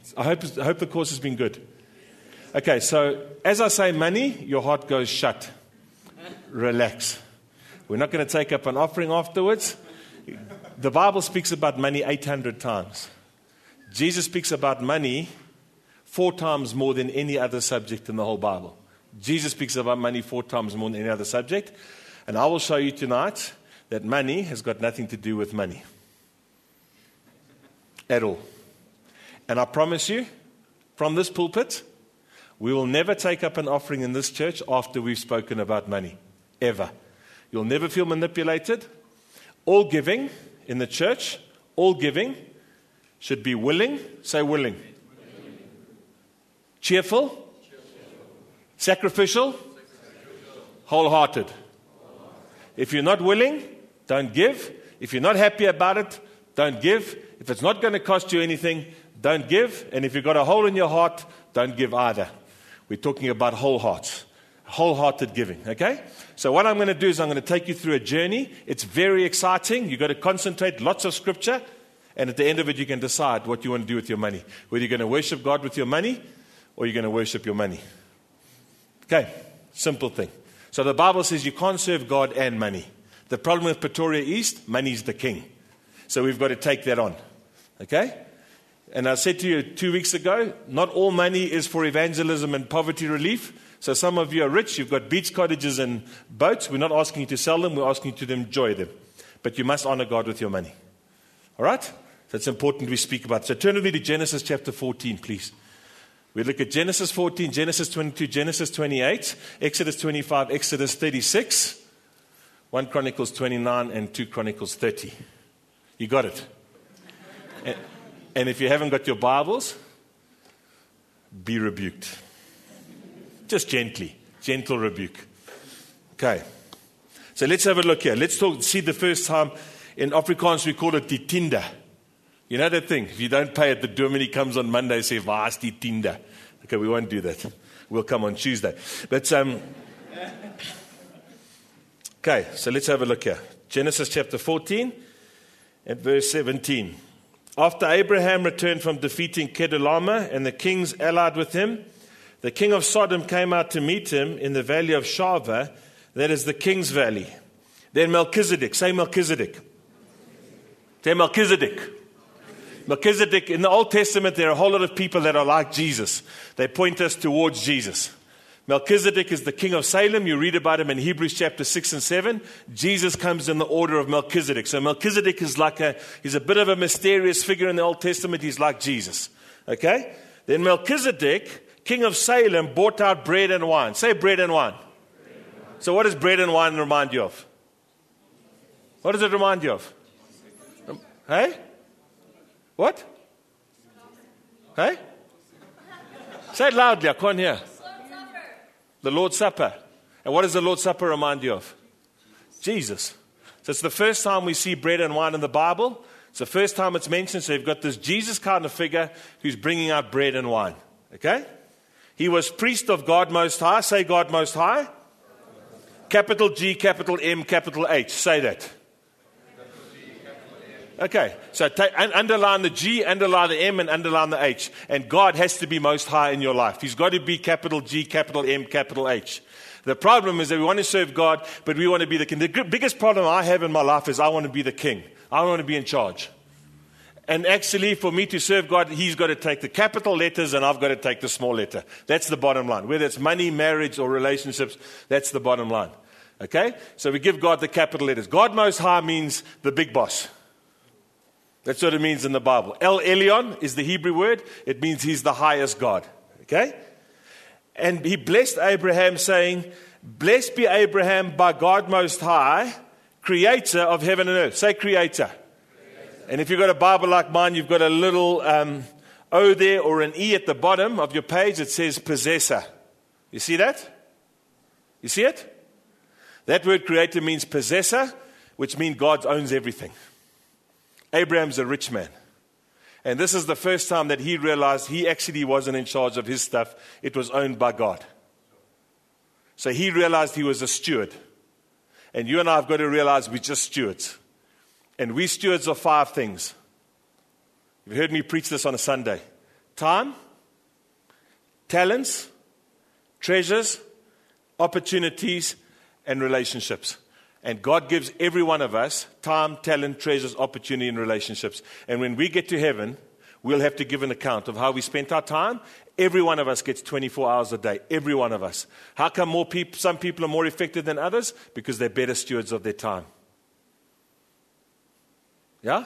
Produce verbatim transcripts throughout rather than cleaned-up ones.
I hope, I hope the course has been good. Okay, so as I say money, your heart goes shut. Relax. We're not going to take up an offering afterwards. The Bible speaks about money eight hundred times. Jesus speaks about money four times more than any other subject in the whole Bible. Jesus speaks about money four times more than any other subject. And I will show you tonight that money has got nothing to do with money. At all. And I promise you, from this pulpit, we will never take up an offering in this church after we've spoken about money. Ever. You'll never feel manipulated. All giving in the church, all giving should be willing. Say willing. willing. Cheerful. Cheerful. Sacrificial. Sacrificial. Wholehearted. Wholehearted. If you're not willing, don't give. If you're not happy about it, don't give. If it's not going to cost you anything, don't give. And if you've got a hole in your heart, don't give either. We're talking about whole hearts. Wholehearted giving, okay? So what I'm going to do is I'm going to take you through a journey. It's very exciting. You've got to concentrate, lots of scripture. And at the end of it, you can decide what you want to do with your money. Whether you're going to worship God with your money or you're going to worship your money. Okay, simple thing. So the Bible says you can't serve God and money. The problem with Pretoria East, money's the king. So we've got to take that on, okay? And I said to you two weeks ago, not all money is for evangelism and poverty relief. So some of you are rich, you've got beach cottages and boats. We're not asking you to sell them, we're asking you to enjoy them. But you must honor God with your money. All right? So it's important we speak about it. So turn with me to Genesis chapter fourteen, please. We look at Genesis fourteen, Genesis twenty-two, Genesis twenty-eight, Exodus twenty-five, Exodus thirty-six, First Chronicles twenty-nine, and Second Chronicles thirty. You got it? And, and if you haven't got your Bibles, be rebuked. Just gently. Gentle rebuke. Okay. So let's have a look here. Let's talk, see the first time. In Afrikaans we call it die tiende. You know that thing? If you don't pay it, the dominee comes on Monday and says, waar is die tiende? Okay, we won't do that. We'll come on Tuesday. But, um, okay, so let's have a look here. Genesis chapter fourteen and verse seventeen. After Abraham returned from defeating Kedorlaomer and the kings allied with him, the king of Sodom came out to meet him in the valley of Shaveh, that is the king's valley. Then Melchizedek, say Melchizedek. Say Melchizedek. Melchizedek, in the Old Testament, there are a whole lot of people that are like Jesus. They point us towards Jesus. Melchizedek is the king of Salem. You read about him in Hebrews chapter six and seven. Jesus comes in the order of Melchizedek. So Melchizedek is like a, he's a bit of a mysterious figure in the Old Testament. He's like Jesus. Okay? Then Melchizedek, king of Salem, brought out bread and wine. Say bread and wine. Bread and wine. So what does bread and wine remind you of? What does it remind you of? Um, hey? What? Hey? Say it loudly, I can't hear. The Lord's Supper. And what does the Lord's Supper remind you of? Jesus. So it's the first time we see bread and wine in the Bible. It's the first time it's mentioned. So you've got this Jesus kind of figure who's bringing out bread and wine. Okay? He was priest of God Most High. Say God Most High. Capital G, capital M, capital H. Say that. Okay, so take, underline the G, underline the M, and underline the H. And God has to be most high in your life. He's got to be capital G, capital M, capital H. The problem is that we want to serve God, but we want to be the king. The biggest problem I have in my life is I want to be the king. I want to be in charge. And actually, for me to serve God, He's got to take the capital letters and I've got to take the small letter. That's the bottom line. Whether it's money, marriage, or relationships, that's the bottom line. Okay? So we give God the capital letters. God Most High means the big boss. That's what it means in the Bible. El Elyon is the Hebrew word. It means He's the highest God. Okay? And He blessed Abraham saying, blessed be Abraham by God Most High, creator of heaven and earth. Say creator. Creator. And if you've got a Bible like mine, you've got a little um, O there or an E at the bottom of your page. It says possessor. You see that? You see it? That word creator means possessor, which means God owns everything. Abraham's a rich man. And this is the first time that he realized he actually wasn't in charge of his stuff. It was owned by God. So he realized he was a steward. And you and I have got to realize we're just stewards. And we stewards of five things. You've heard me preach this on a Sunday. time, talents, treasures, opportunities, and relationships. And God gives every one of us time, talent, treasures, opportunity, and relationships. And when we get to heaven, we'll have to give an account of how we spent our time. Every one of us gets twenty-four hours a day. Every one of us. How come more people, some people are more effective than others? Because they're better stewards of their time. Yeah?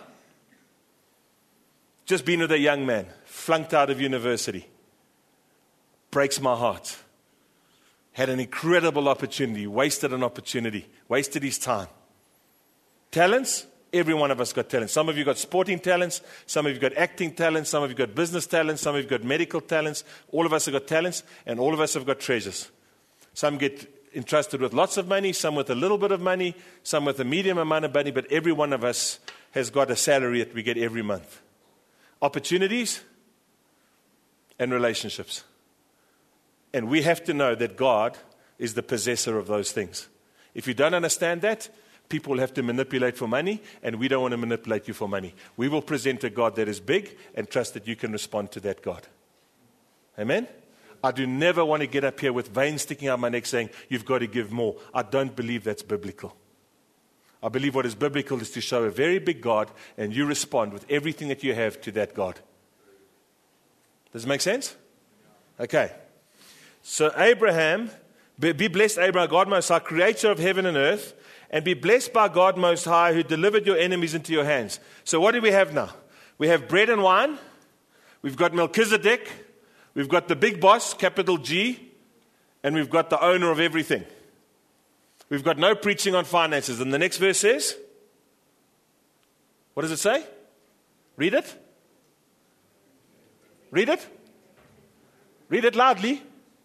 Just been with a young man, flunked out of university. Breaks my heart. Had an incredible opportunity, wasted an opportunity, wasted his time. Talents, every one of us got talents. Some of you got sporting talents, some of you got acting talents, some of you got business talents, some of you got medical talents. All of us have got talents, and all of us have got treasures. Some get entrusted with lots of money, some with a little bit of money, some with a medium amount of money, but every one of us has got a salary that we get every month. Opportunities and relationships. And we have to know that God is the possessor of those things. If you don't understand that, people will have to manipulate for money, and we don't want to manipulate you for money. We will present a God that is big and trust that you can respond to that God. Amen? I do never want to get up here with veins sticking out my neck saying, you've got to give more. I don't believe that's biblical. I believe what is biblical is to show a very big God, and you respond with everything that you have to that God. Does it make sense? Okay. So Abraham, be blessed Abraham, God Most High, creator of heaven and earth, and be blessed by God Most High, who delivered your enemies into your hands. So what do we have now? We have bread and wine. We've got Melchizedek. We've got the big boss, capital G. And we've got the owner of everything. We've got no preaching on finances. And the next verse says, what does it say? Read it. Read it. Read it loudly.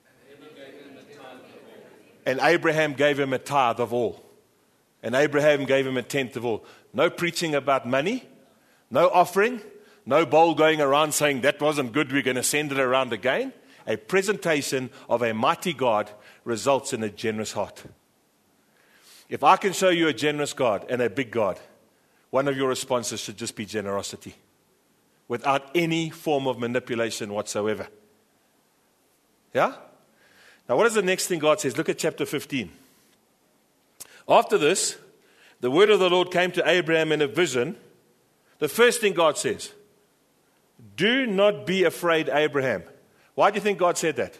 And Abraham gave him a tithe of all. And Abraham gave him a tenth of all. No preaching about money. No offering. No bowl going around saying that wasn't good, we're going to send it around again. A presentation of a mighty God results in a generous heart. If I can show you a generous God and a big God, one of your responses should just be generosity. Without any form of manipulation whatsoever. Yeah? Now, what is the next thing God says? Look at chapter fifteen. After this, the word of the Lord came to Abraham in a vision. The first thing God says, do not be afraid, Abraham. Why do you think God said that?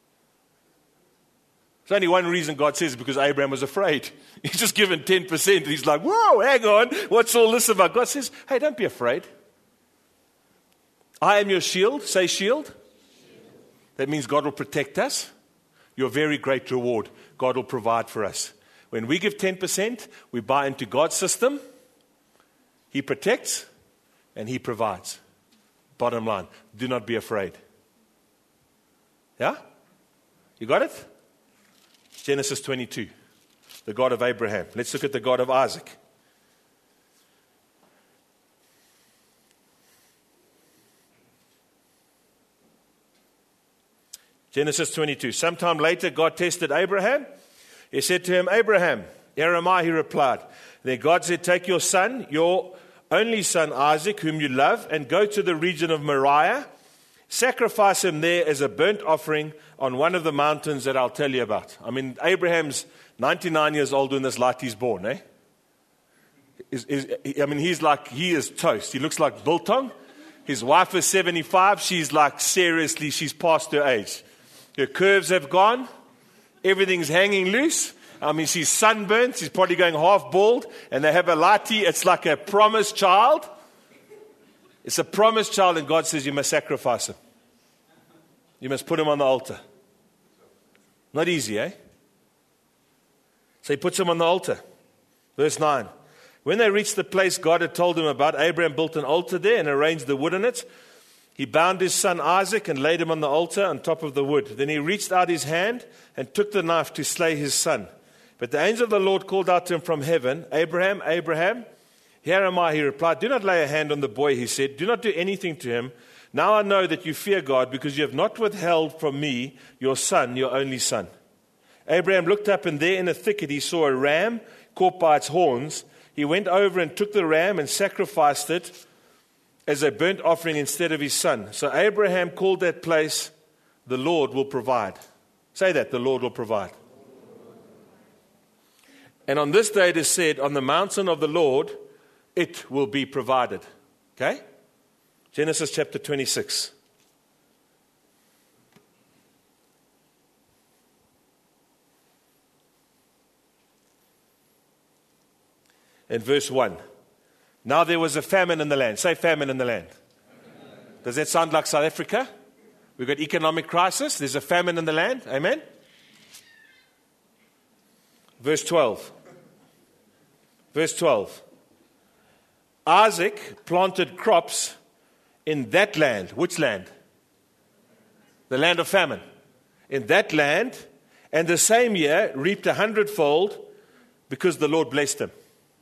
There's only one reason God says it, because Abraham was afraid. He's just given ten percent. He's like, whoa, hang on. What's all this about? God says, hey, don't be afraid. I am your shield. Say shield. That means God will protect us. Your very great reward, God will provide for us. When we give ten percent, we buy into God's system. He protects and He provides. Bottom line, do not be afraid. Yeah? You got it? Genesis twenty-two, the God of Abraham. Let's look at the God of Isaac. Genesis twenty-two. Sometime later, God tested Abraham. He said to him, Abraham, here am I, he replied. Then God said, take your son, your only son Isaac, whom you love, and go to the region of Moriah. Sacrifice him there as a burnt offering on one of the mountains that I'll tell you about. I mean, Abraham's ninety-nine years old when this light is born, eh? Is, is, I mean, he's like, he is toast. He looks like biltong. His wife is seventy-five. She's like, seriously, she's past her age. Her curves have gone. Everything's hanging loose. I mean, she's sunburnt. She's probably going half bald. And they have a latte. It's like a promised child. It's a promised child. And God says you must sacrifice him. You must put him on the altar. Not easy, eh? So he puts him on the altar. Verse nine. When they reached the place God had told him about, Abraham built an altar there and arranged the wood in it. He bound his son Isaac and laid him on the altar on top of the wood. Then he reached out his hand and took the knife to slay his son. But the angel of the Lord called out to him from heaven, Abraham, Abraham, here am I, he replied. Do not lay a hand on the boy, he said. Do not do anything to him. Now I know that you fear God because you have not withheld from me your son, your only son. Abraham looked up, and there in a thicket he saw a ram caught by its horns. He went over and took the ram and sacrificed it as a burnt offering instead of his son. So Abraham called that place, the Lord will provide. Say that, the Lord will provide. And on this day it is said, on the mountain of the Lord, it will be provided. Okay? Genesis chapter twenty-six. And verse one. Now there was a famine in the land. Say famine in the land. Does that sound like South Africa? We've got economic crisis. There's a famine in the land. Amen? Verse twelve. Verse twelve. Isaac planted crops in that land. Which land? The land of famine. In that land, and the same year reaped a hundredfold because the Lord blessed him.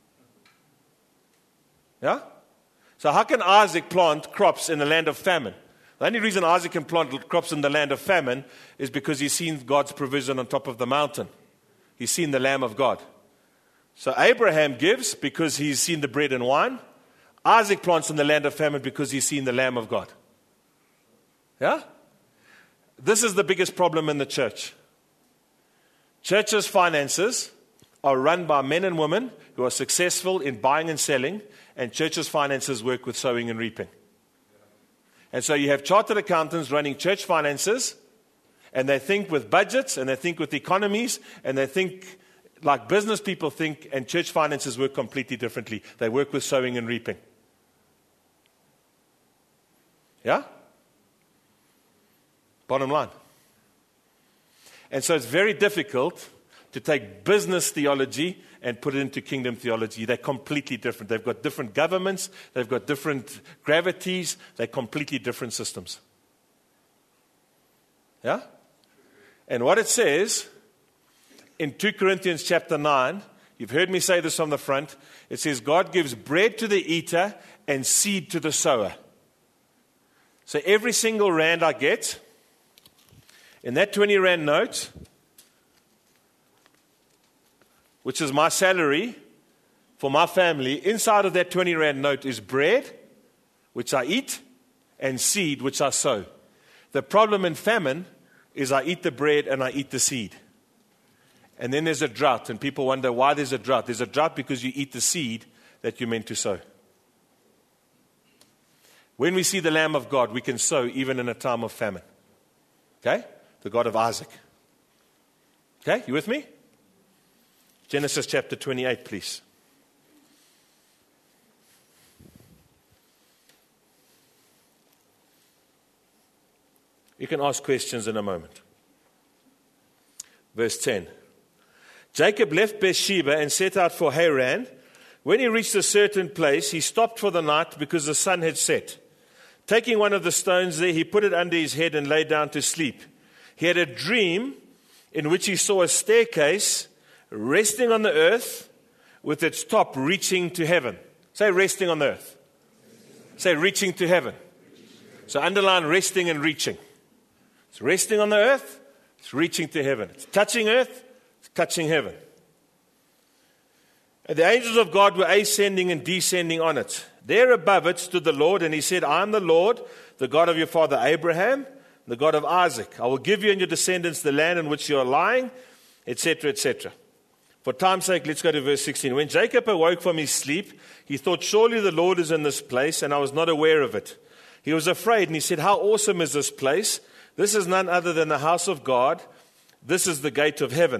Yeah? So how can Isaac plant crops in the land of famine? The only reason Isaac can plant crops in the land of famine is because he's seen God's provision on top of the mountain. He's seen the Lamb of God. So Abraham gives because he's seen the bread and wine. Isaac plants in the land of famine because he's seen the Lamb of God. Yeah? This is the biggest problem in the church. Churches' finances are run by men and women who are successful in buying and selling, and churches' finances work with sowing and reaping. And so you have chartered accountants running church finances, and they think with budgets, and they think with economies, and they think like business people think, and church finances work completely differently. They work with sowing and reaping. Yeah? Bottom line. And so it's very difficult to take business theology and put it into kingdom theology. They're completely different. They've got different governments. They've got different gravities. They're completely different systems. Yeah? And what it says in Second Corinthians chapter nine, you've heard me say this on the front, it says God gives bread to the eater and seed to the sower. So every single rand I get, in that twenty rand note, which is my salary for my family, inside of that twenty rand note is bread, which I eat, and seed, which I sow. The problem in famine is I eat the bread and I eat the seed. And then there's a drought, and people wonder why there's a drought. There's a drought because you eat the seed that you're meant to sow. When we see the Lamb of God, we can sow even in a time of famine. Okay? The God of Isaac. Okay? You with me? Genesis chapter twenty-eight, please. You can ask questions in a moment. Verse ten. Jacob left Beersheba and set out for Haran. When he reached a certain place, he stopped for the night because the sun had set. Taking one of the stones there, he put it under his head and lay down to sleep. He had a dream in which he saw a staircase resting on the earth with its top reaching to heaven. Say resting on the earth. Say reaching to heaven. So underline resting and reaching. It's resting on the earth. It's reaching to heaven. It's touching earth. It's touching heaven. And the angels of God were ascending and descending on it. There above it stood the Lord, and he said, I am the Lord, the God of your father Abraham, the God of Isaac. I will give you and your descendants the land in which you are lying, et cetera, et cetera. For time's sake, let's go to verse sixteen. When Jacob awoke from his sleep, he thought, surely the Lord is in this place, and I was not aware of it. He was afraid, and he said, how awesome is this place? This is none other than the house of God. This is the gate of heaven.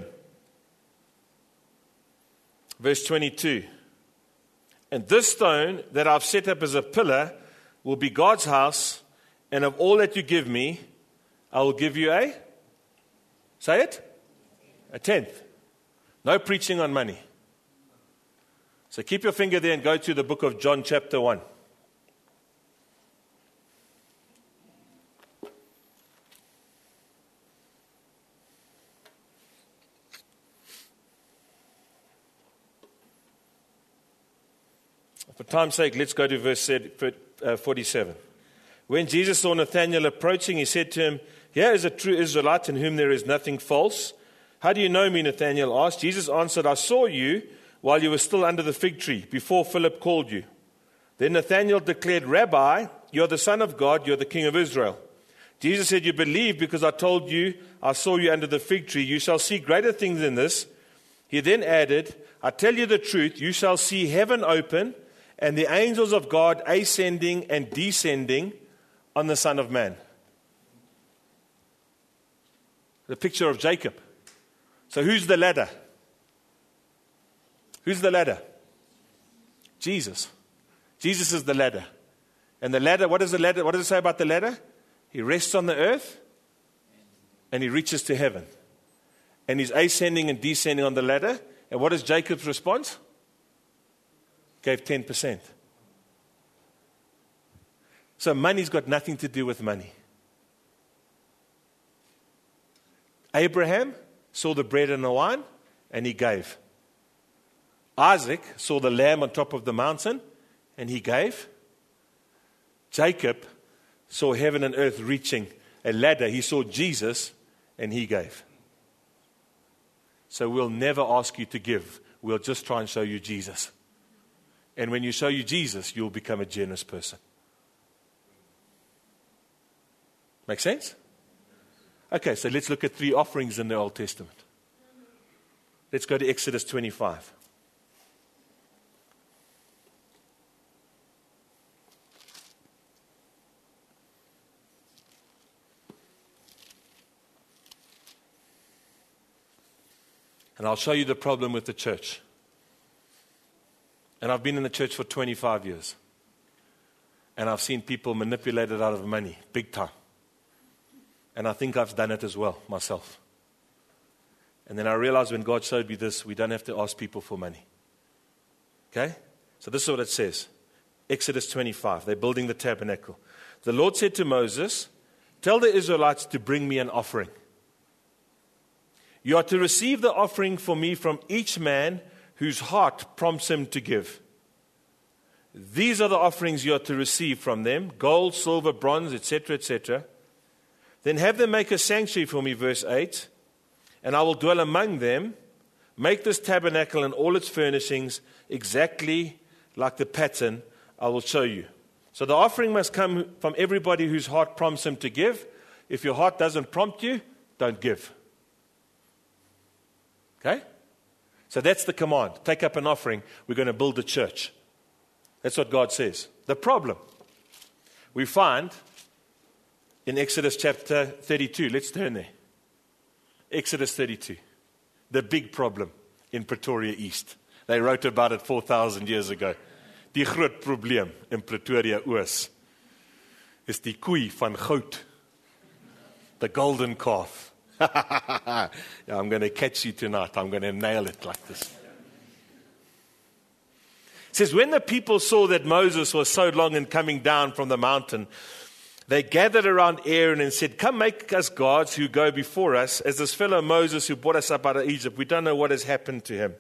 Verse twenty-two. And this stone that I've set up as a pillar will be God's house, and of all that you give me, I will give you a, say it, a tenth. No preaching on money. So keep your finger there and go to the book of John chapter one. For time's sake, let's go to verse forty-seven. When Jesus saw Nathanael approaching, he said to him, here is a true Israelite in whom there is nothing false. How do you know me? Nathanael asked. Jesus answered, I saw you while you were still under the fig tree, before Philip called you. Then Nathanael declared, Rabbi, you're the Son of God, you're the King of Israel. Jesus said, you believe because I told you, I saw you under the fig tree. You shall see greater things than this. He then added, I tell you the truth, you shall see heaven open and the angels of God ascending and descending on the Son of Man. The picture of Jacob. So who's the ladder? Who's the ladder? Jesus. Jesus is the ladder. And the ladder, what is the ladder? What does it say about the ladder? He rests on the earth and he reaches to heaven. And he's ascending and descending on the ladder. And what is Jacob's response? Gave ten percent. So money's got nothing to do with money. Abraham saw the bread and the wine and he gave. Isaac saw the lamb on top of the mountain and he gave. Jacob saw heaven and earth reaching a ladder. He saw Jesus and he gave. So we'll never ask you to give. We'll just try and show you Jesus. And when you show you Jesus, you'll become a generous person. Make sense? Okay, so let's look at three offerings in the Old Testament. Let's go to Exodus twenty-five. And I'll show you the problem with the church. And I've been in the church for twenty-five years. And I've seen people manipulated out of money, big time. And I think I've done it as well, myself. And then I realized when God showed me this, we don't have to ask people for money. Okay? So this is what it says. Exodus twenty-five, they're building the tabernacle. The Lord said to Moses, tell the Israelites to bring me an offering. You are to receive the offering for me from each man whose heart prompts him to give. These are the offerings you are to receive from them, gold, silver, bronze, et cetera, et cetera. Then have them make a sanctuary for me, verse eight, and I will dwell among them. Make this tabernacle and all its furnishings exactly like the pattern I will show you. So the offering must come from everybody whose heart prompts him to give. If your heart doesn't prompt you, don't give. Okay? So that's the command. Take up an offering. We're going to build a church. That's what God says. The problem we find in Exodus chapter thirty-two. Let's turn there. Exodus thirty-two. The big problem in Pretoria East. They wrote about it four thousand years ago. Die groot probleem in Pretoria Oos is die koei van goud. The golden calf. Yeah, I'm going to catch you tonight. I'm going to nail it like this. It says, when the people saw that Moses was so long in coming down from the mountain, they gathered around Aaron and said, come make us gods who go before us, as this fellow Moses who brought us up out of Egypt. We don't know what has happened to him.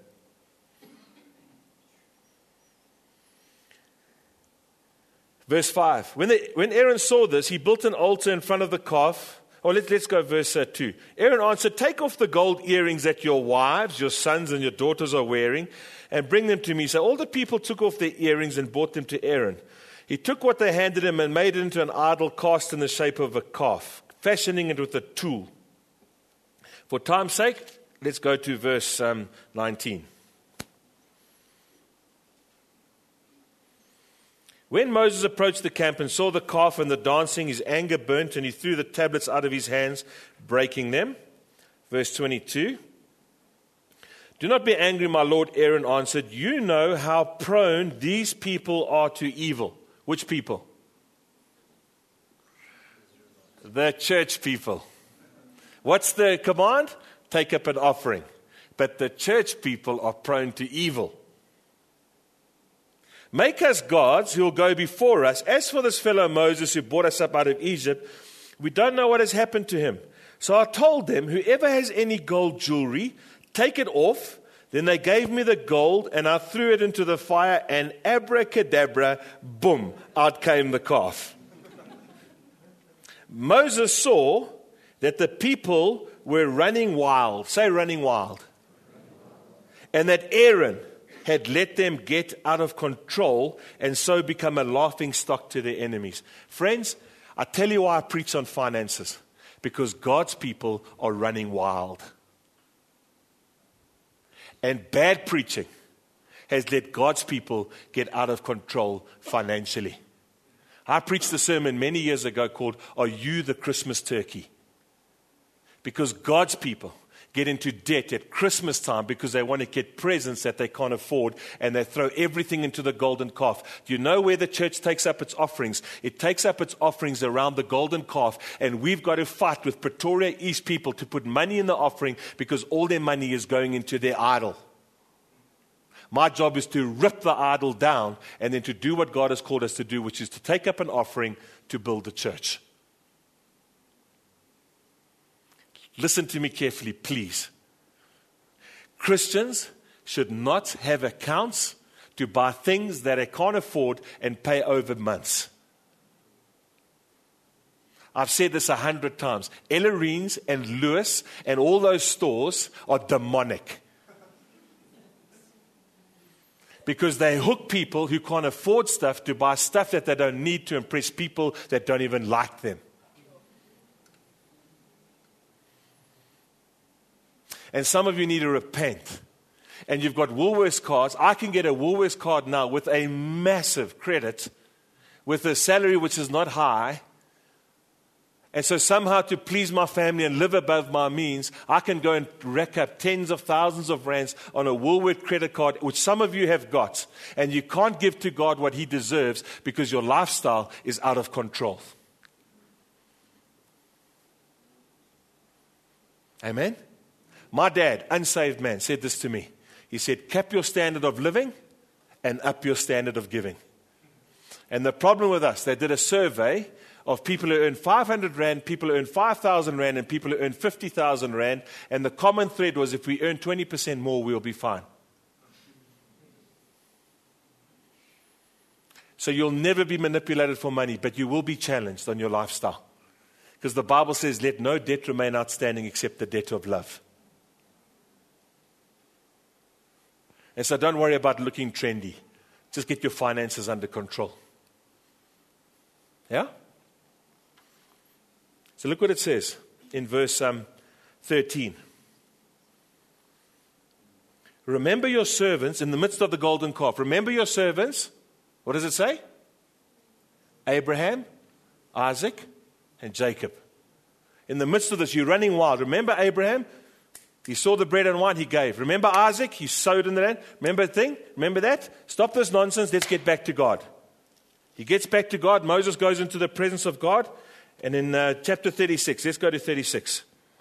Verse five. When, they, when Aaron saw this, he built an altar in front of the calf. Or let, let's go verse uh, two. Aaron answered, take off the gold earrings that your wives, your sons, and your daughters are wearing, and bring them to me. So all the people took off their earrings and brought them to Aaron. He took what they handed him and made it into an idol cast in the shape of a calf, fashioning it with a tool. For time's sake, let's go to verse um, nineteen. When Moses approached the camp and saw the calf and the dancing, his anger burnt, and he threw the tablets out of his hands, breaking them. Verse twenty-two. Do not be angry, my lord, Aaron answered. You know how prone these people are to evil. Which people? The church people. What's the command? Take up an offering. But the church people are prone to evil. Make us gods who will go before us. As for this fellow Moses who brought us up out of Egypt, we don't know what has happened to him. So I told them, whoever has any gold jewelry, take it off. Then they gave me the gold, and I threw it into the fire, and abracadabra, boom, out came the calf. Moses saw that the people were running wild. Say running wild. And that Aaron had let them get out of control and so become a laughing stock to their enemies. Friends, I tell you why I preach on finances. Because God's people are running wild. And bad preaching has let God's people get out of control financially. I preached a sermon many years ago called, Are You the Christmas Turkey? Because God's people get into debt at Christmas time because they want to get presents that they can't afford, and they throw everything into the golden calf. Do you know where the church takes up its offerings? It takes up its offerings around the golden calf, and we've got to fight with Pretoria East people to put money in the offering because all their money is going into their idol. My job is to rip the idol down and then to do what God has called us to do, which is to take up an offering to build the church. Listen to me carefully, please. Christians should not have accounts to buy things that they can't afford and pay over months. I've said this a hundred times. Ellerines and Lewis and all those stores are demonic. Because they hook people who can't afford stuff to buy stuff that they don't need to impress people that don't even like them. And some of you need to repent. And you've got Woolworths cards. I can get a Woolworths card now with a massive credit, with a salary which is not high. And so somehow to please my family and live above my means, I can go and rack up tens of thousands of rands on a Woolworths credit card, which some of you have got. And you can't give to God what He deserves because your lifestyle is out of control. Amen? My dad, unsaved man, said this to me. He said, cap your standard of living and up your standard of giving. And the problem with us, they did a survey of people who earn five hundred rand, people who earn five thousand rand, and people who earn fifty thousand rand. And the common thread was if we earn twenty percent more, we'll be fine. So you'll never be manipulated for money, but you will be challenged on your lifestyle. Because the Bible says, let no debt remain outstanding except the debt of love. And so don't worry about looking trendy. Just get your finances under control. Yeah? So look what it says in verse um, thirteen. Remember your servants in the midst of the golden calf. Remember your servants. What does it say? Abraham, Isaac, and Jacob. In the midst of this, you're running wild. Remember Abraham? He saw the bread and wine, he gave. Remember Isaac? He sowed in the land. Remember the thing? Remember that? Stop this nonsense. Let's get back to God. He gets back to God. Moses goes into the presence of God. And in uh, chapter thirty-six, let's go to thirty-six.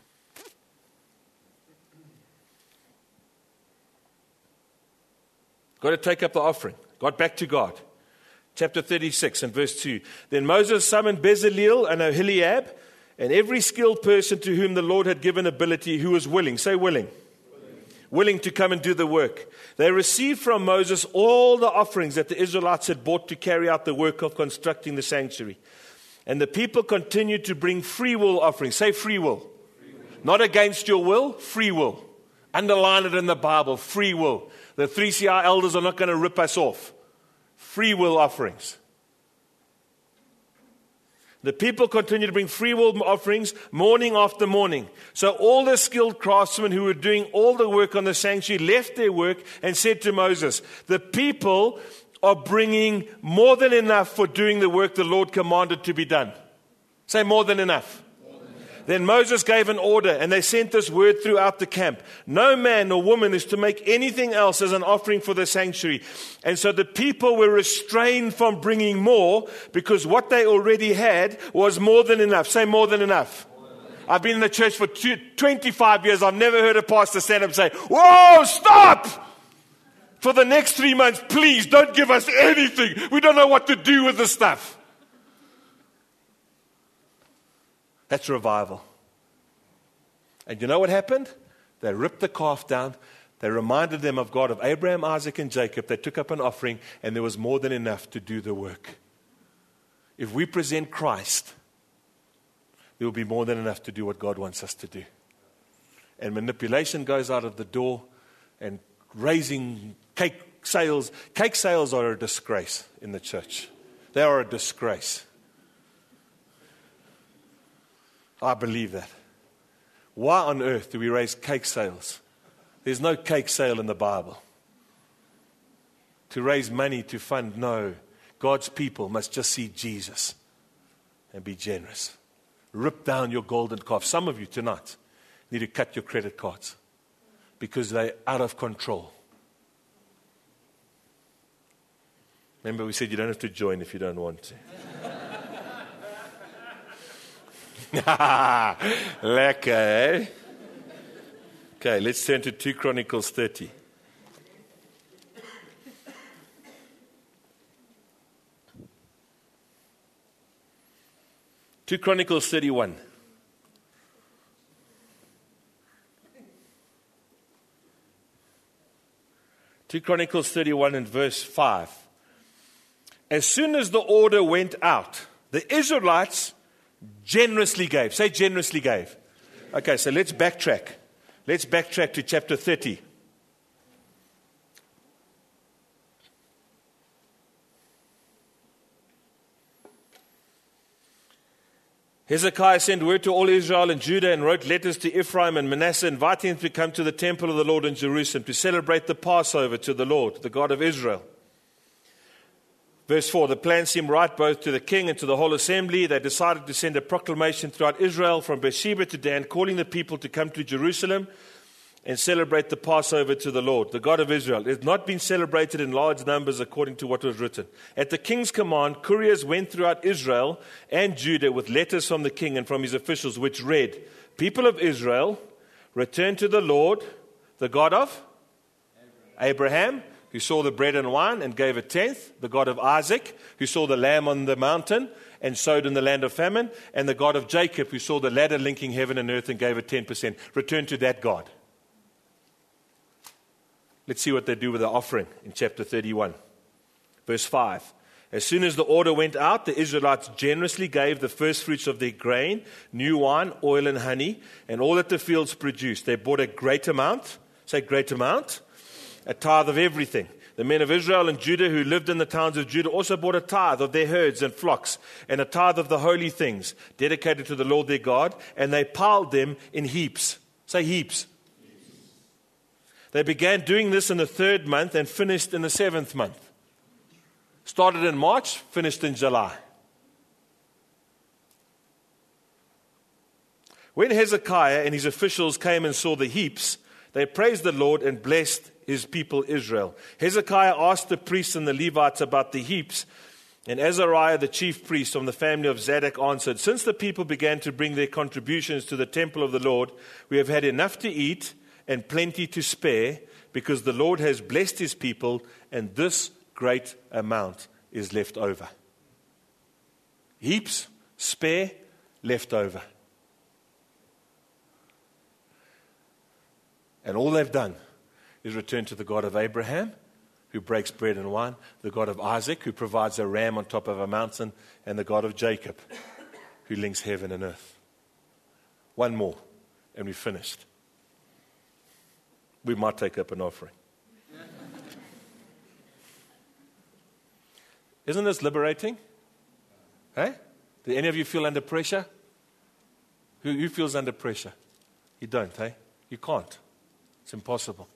Got to take up the offering. Got back to God. Chapter thirty-six and verse two. Then Moses summoned Bezaleel and Oholiab and every skilled person to whom the Lord had given ability who was willing. Say willing. Willing. Willing to come and do the work. They received from Moses all the offerings that the Israelites had brought to carry out the work of constructing the sanctuary. And the people continued to bring free will offerings. Say free will. Free will. Not against your will, free will. Underline it in the Bible, free will. The three C R elders are not going to rip us off. Free will offerings. The people continued to bring free will offerings morning after morning. So all the skilled craftsmen who were doing all the work on the sanctuary left their work and said to Moses, the people are bringing more than enough for doing the work the Lord commanded to be done. Say more than enough. More than enough. Then Moses gave an order, and they sent this word throughout the camp. No man or woman is to make anything else as an offering for the sanctuary. And so the people were restrained from bringing more because what they already had was more than enough. Say more than enough. More than enough. I've been in the church for twenty-five years. I've never heard a pastor stand up and say, whoa, stop! For the next three months, please don't give us anything. We don't know what to do with the stuff. That's revival. And you know what happened? They ripped the calf down. They reminded them of God of Abraham, Isaac, and Jacob. They took up an offering, and there was more than enough to do the work. If we present Christ, there will be more than enough to do what God wants us to do. And manipulation goes out of the door, and raising cake sales, cake sales are a disgrace in the church. They are a disgrace. I believe that. Why on earth do we raise cake sales? There's no cake sale in the Bible. To raise money to fund, no. God's people must just see Jesus and be generous. Rip down your golden calf. Some of you tonight need to cut your credit cards because they're out of control. Remember, we said you don't have to join if you don't want to. Lekker, eh? Okay, let's turn to two Chronicles thirty. two Chronicles thirty-one. two Chronicles thirty-one and verse five. As soon as the order went out, the Israelites generously gave. Say generously gave. Okay, so let's backtrack. Let's backtrack to chapter thirty. Hezekiah sent word to all Israel and Judah and wrote letters to Ephraim and Manasseh, inviting them to come to the temple of the Lord in Jerusalem to celebrate the Passover to the Lord, the God of Israel. Verse four, the plan seemed right both to the king and to the whole assembly. They decided to send a proclamation throughout Israel from Beersheba to Dan, calling the people to come to Jerusalem and celebrate the Passover to the Lord, the God of Israel. It had not been celebrated in large numbers according to what was written. At the king's command, couriers went throughout Israel and Judah with letters from the king and from his officials, which read, people of Israel, return to the Lord, the God of Abraham, who saw the bread and wine and gave a tenth, the God of Isaac, who saw the lamb on the mountain and sowed in the land of famine, and the God of Jacob, who saw the ladder linking heaven and earth and gave a ten percent. Return to that God. Let's see what they do with the offering in chapter thirty-one. Verse five. As soon as the order went out, the Israelites generously gave the first fruits of their grain, new wine, oil, and honey, and all that the fields produced. They bought a great amount, say great amount, a tithe of everything. The men of Israel and Judah who lived in the towns of Judah also bought a tithe of their herds and flocks, and a tithe of the holy things dedicated to the Lord their God, and they piled them in heaps. Say heaps. They began doing this in the third month and finished in the seventh month. Started in March, finished in July. When Hezekiah and his officials came and saw the heaps, they praised the Lord and blessed his people Israel. Hezekiah asked the priests and the Levites about the heaps, and Azariah, the chief priest from the family of Zadok, answered, since the people began to bring their contributions to the temple of the Lord, we have had enough to eat and plenty to spare, because the Lord has blessed his people, and this great amount is left over. Heaps, spare, left over. And all they've done is return to the God of Abraham, who breaks bread and wine, the God of Isaac, who provides a ram on top of a mountain, and the God of Jacob, who links heaven and earth. One more, and we're finished. We might take up an offering. Isn't this liberating? Hey? Do any of you feel under pressure? Who, who feels under pressure? You don't, hey? You can't. It's impossible.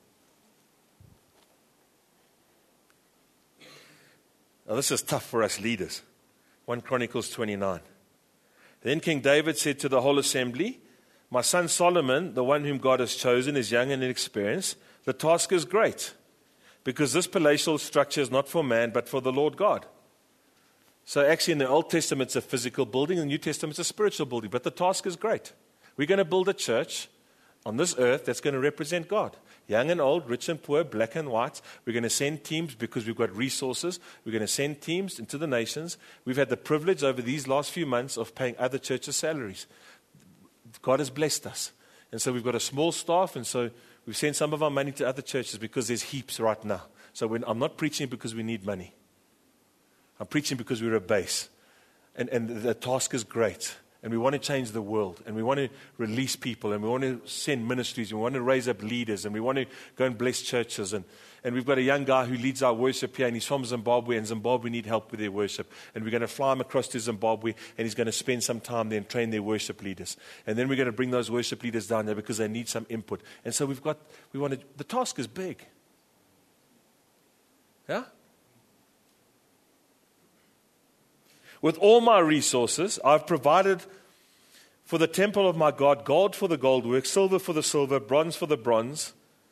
Now this is tough for us leaders. First Chronicles twenty-nine. Then King David said to the whole assembly, my son Solomon, the one whom God has chosen, is young and inexperienced. The task is great, because this palatial structure is not for man, but for the Lord God. So actually in the Old Testament, it's a physical building. In the New Testament, it's a spiritual building. But the task is great. We're going to build a church on this earth that's going to represent God. Young and old, rich and poor, black and white. We're going to send teams because we've got resources. We're going to send teams into the nations. We've had the privilege over these last few months of paying other churches' salaries. God has blessed us. And so we've got a small staff, and so we've sent some of our money to other churches because there's heaps right now. So when, I'm not preaching because we need money. I'm preaching because we're a base. And, and the task is great. And we want to change the world. And we want to release people. And we want to send ministries. And we want to raise up leaders. And we want to go and bless churches. And, and we've got a young guy who leads our worship here. And he's from Zimbabwe. And Zimbabwe need help with their worship. And we're going to fly him across to Zimbabwe. And he's going to spend some time there and train their worship leaders. And then we're going to bring those worship leaders down there because they need some input. And so we've got, we want to, the task is big. Yeah? With all my resources, I've provided for the temple of my God, gold for the gold work, silver for the silver, bronze for the bronze.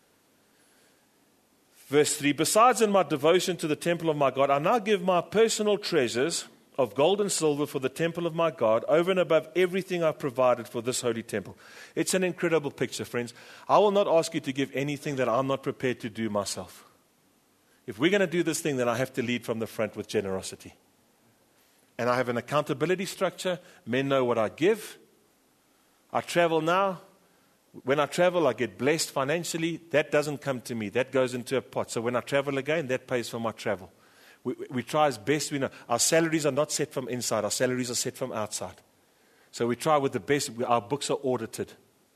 Verse three, besides in my devotion to the temple of my God, I now give my personal treasures of gold and silver for the temple of my God, over and above everything I've provided for this holy temple. It's an incredible picture, friends. I will not ask you to give anything that I'm not prepared to do myself. If we're going to do this thing, then I have to lead from the front with generosity. And I have an accountability structure. Men know what I give. I travel now. When I travel, I get blessed financially. That doesn't come to me. That goes into a pot. So when I travel again, that pays for my travel. We, we try as best we know. Our salaries are not set from inside. Our salaries are set from outside. So we try with the best. Our books are audited.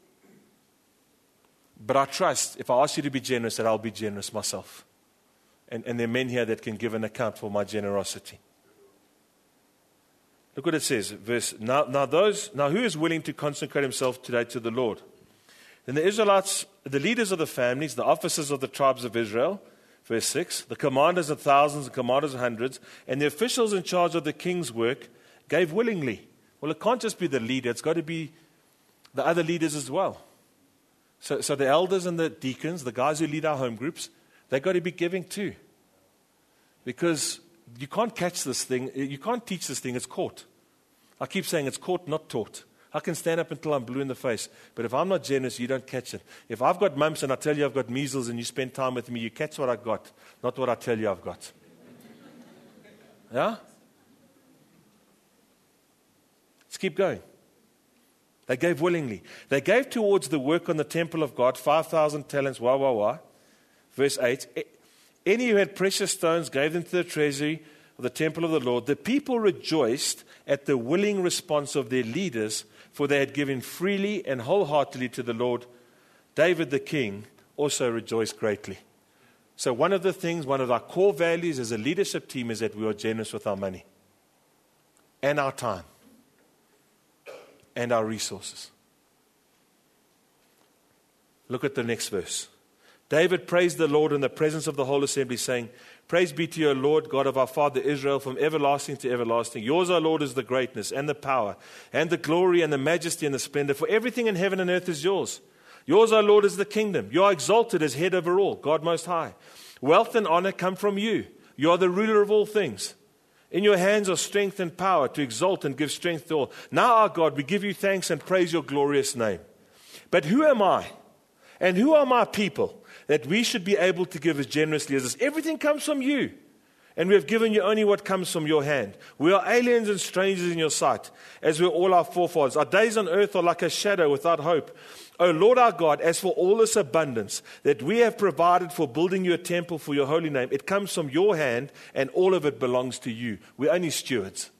But I trust, if I ask you to be generous, that I'll be generous myself. And, and there are men here that can give an account for my generosity. Look what it says, verse, now, now those, now who is willing to consecrate himself today to the Lord? Then the Israelites, the leaders of the families, the officers of the tribes of Israel, verse six, the commanders of thousands and commanders of hundreds, and the officials in charge of the king's work gave willingly. Well, it can't just be the leader, it's got to be the other leaders as well. So, so the elders and the deacons, the guys who lead our home groups, they've got to be giving too. Because you can't catch this thing. You can't teach this thing. It's caught. I keep saying it's caught, not taught. I can stand up until I'm blue in the face. But if I'm not generous, you don't catch it. If I've got mumps and I tell you I've got measles and you spend time with me, you catch what I got, not what I tell you I've got. Yeah? Let's keep going. They gave willingly. They gave towards the work on the temple of God, five thousand talents, wah, wah, wah. Verse eight. Any who had precious stones gave them to the treasury of the temple of the Lord. The people rejoiced at the willing response of their leaders, for they had given freely and wholeheartedly to the Lord. David the king also rejoiced greatly. So one of the things, one of our core values as a leadership team is that we are generous with our money and our time and our resources. Look at the next verse. David praised the Lord in the presence of the whole assembly, saying, praise be to your Lord, God of our father Israel, from everlasting to everlasting. Yours, our Lord, is the greatness and the power and the glory and the majesty and the splendor. For everything in heaven and earth is yours. Yours, our Lord, is the kingdom. You are exalted as head over all, God most high. Wealth and honor come from you. You are the ruler of all things. In your hands are strength and power to exalt and give strength to all. Now, our God, we give you thanks and praise your glorious name. But who am I? And who are my people that we should be able to give as generously as this? Everything comes from you. And we have given you only what comes from your hand. We are aliens and strangers in your sight, as were all our forefathers. Our days on earth are like a shadow without hope. O Lord our God, as for all this abundance that we have provided for building you a temple for your holy name, it comes from your hand and all of it belongs to you. We're only stewards.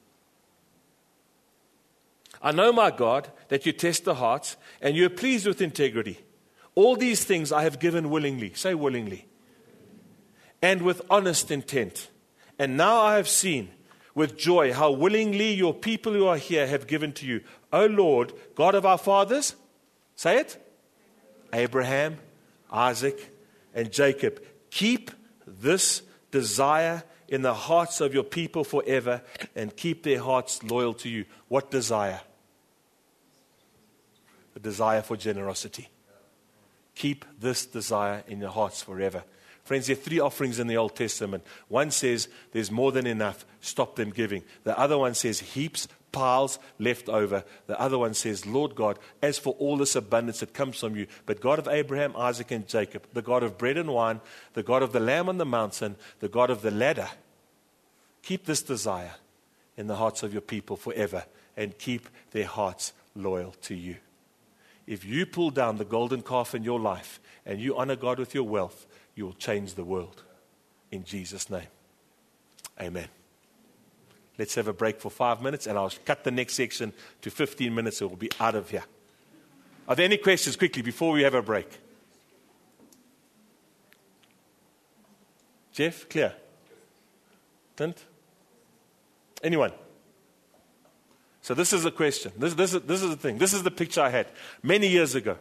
I know, my God, that you test the hearts and you are pleased with integrity. All these things I have given willingly. Say willingly. And with honest intent. And now I have seen with joy how willingly your people who are here have given to you. O Lord, God of our fathers, say it. Abraham, Isaac, and Jacob. Keep this desire in the hearts of your people forever and keep their hearts loyal to you. What desire? The desire for generosity. Keep this desire in your hearts forever. Friends, there are three offerings in the Old Testament. One says there's more than enough, stop them giving. The other one says heaps, piles left over. The other one says, Lord God, as for all this abundance that comes from you, but God of Abraham, Isaac, and Jacob, the God of bread and wine, the God of the lamb on the mountain, the God of the ladder, keep this desire in the hearts of your people forever and keep their hearts loyal to you. If you pull down the golden calf in your life and you honor God with your wealth, you will change the world. In Jesus' name, amen. Let's have a break for five minutes, and I'll cut the next section to fifteen minutes, so we'll be out of here. Are there any questions quickly before we have a break? Jeff, clear? Tint? Anyone? So this is the question. This, this, is, this is the thing. This is the picture I had many years ago.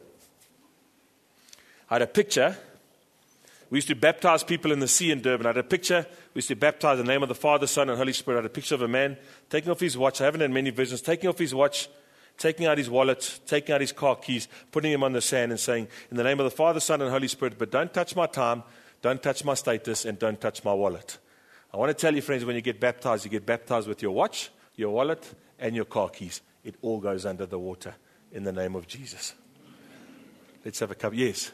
I had a picture. We used to baptize people in the sea in Durban. I had a picture. We used to baptize in the name of the Father, Son, and Holy Spirit. I had a picture of a man taking off his watch. I haven't had many visions. Taking off his watch, taking out his wallet, taking out his car keys, putting him on the sand and saying, in the name of the Father, Son, and Holy Spirit, but don't touch my time, don't touch my status, and don't touch my wallet. I want to tell you, friends, when you get baptized, you get baptized with your watch, your wallet, and your car keys. It all goes under the water in the name of Jesus. Let's have a couple. Yes.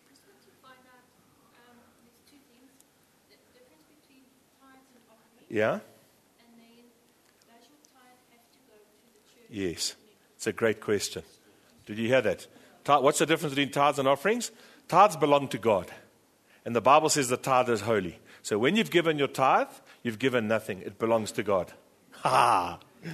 Yeah? And then does your tithe have to go to the church? Yes. It's a great question. Did you hear that? What's the difference between tithes and offerings? Tithes belong to God. And the Bible says the tithe is holy. So when you've given your tithe, you've given nothing. It belongs to God. Ha!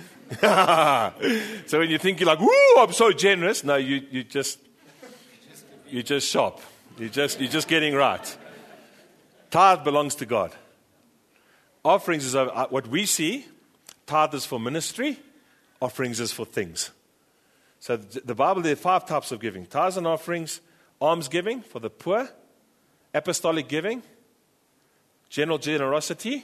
So when you think you're like, woo, I'm so generous. No, you, you just, you just shop. You just, you're just getting right. Tithe belongs to God. Offerings is uh, what we see. Tithe is for ministry. Offerings is for things. So the Bible, there are five types of giving. Tithes and offerings, alms giving for the poor, apostolic giving, general generosity.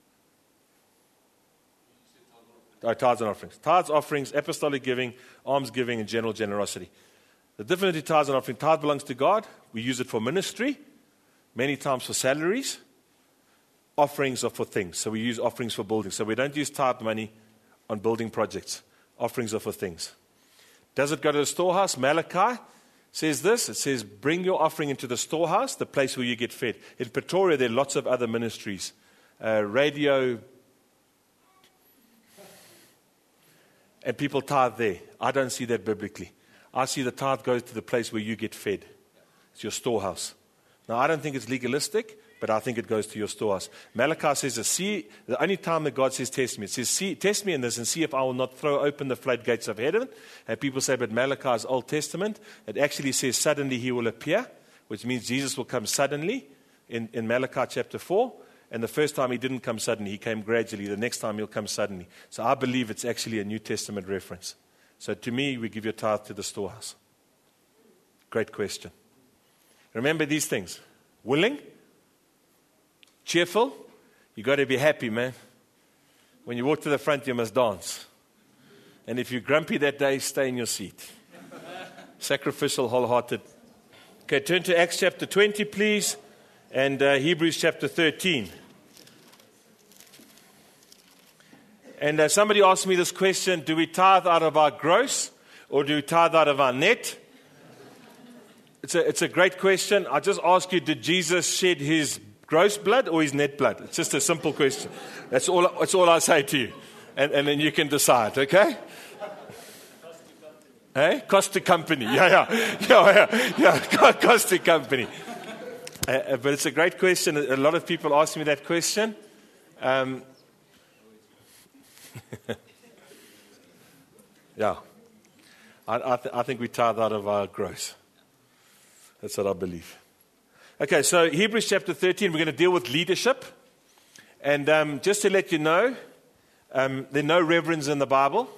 Oh, tithes and offerings. Tithes, offerings, apostolic giving, alms giving, and general generosity. The difference between tithes and offerings, tithe belongs to God. We use it for ministry, many times for salaries. Offerings are for things. So we use offerings for building. So we don't use tithe money on building projects. Offerings are for things. Does it go to the storehouse? Malachi says this. It says, bring your offering into the storehouse, the place where you get fed. In Pretoria, there are lots of other ministries. Uh, radio, and people tithe there. I don't see that biblically. I see the tithe goes to the place where you get fed. It's your storehouse. Now, I don't think it's legalistic, but I think it goes to your storehouse. Malachi says, see, the only time that God says test me, it says, see, test me in this and see if I will not throw open the floodgates of heaven. And people say, but Malachi is Old Testament. It actually says suddenly he will appear, which means Jesus will come suddenly in, in Malachi chapter four. And the first time he didn't come suddenly, he came gradually. The next time he'll come suddenly. So I believe it's actually a New Testament reference. So to me, we give your tithe to the storehouse. Great question. Remember these things. Willing, cheerful, you got to be happy, man. When you walk to the front, you must dance. And if you're grumpy that day, stay in your seat. Sacrificial, wholehearted. Okay, turn to Acts chapter twenty, please, and uh, Hebrews chapter thirteen. And uh, somebody asked me this question, do we tithe out of our gross or do we tithe out of our net? It's a, it's a great question. I just ask you, did Jesus shed his gross blood or his net blood? It's just a simple question. That's all, that's all I say to you. And, and then you can decide, okay? Hey? Cost to company. Yeah, yeah. Yeah, yeah. yeah. Cost to company. Uh, but it's a great question. A lot of people ask me that question. Um, yeah. I, I, th- I think we tithe out of our gross. That's what I believe. Okay, so Hebrews chapter thirteen, we're going to deal with leadership. And um, just to let you know, um, there are no reverends in the Bible.